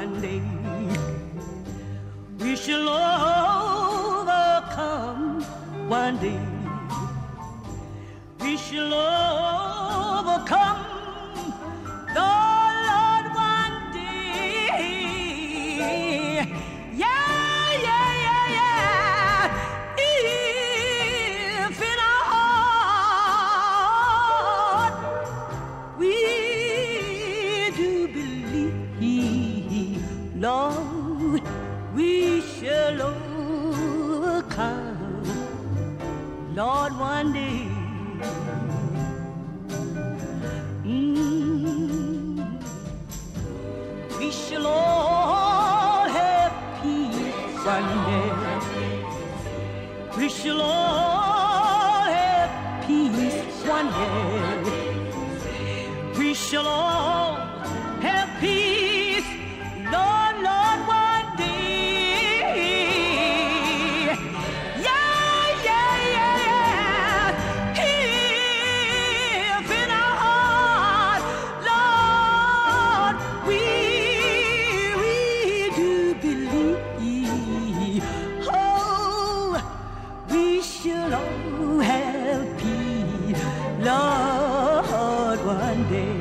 one day we shall overcome. One day we shall overcome. The Lord one day. Yeah, yeah, yeah, yeah. If in our heart we do believe, Lord, we shall overcome. Lord, one day. We shall all have peace one day. We shall all have peace one day. We shall all have peace, Lord, Lord, one day. Yeah, yeah, yeah, yeah. If in our heart, Lord, we do believe, oh, we shall all have peace, Lord, one day.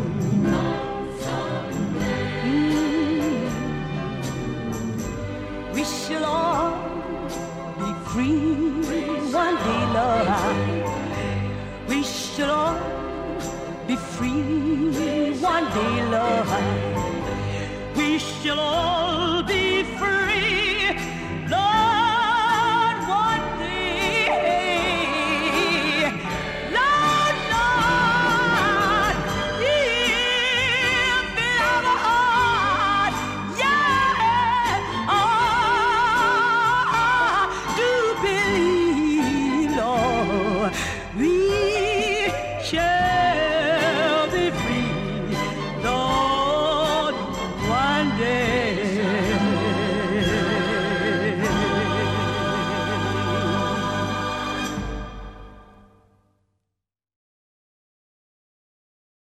We shall all be free one day, Lord. We shall all be free one day, Lord. We shall all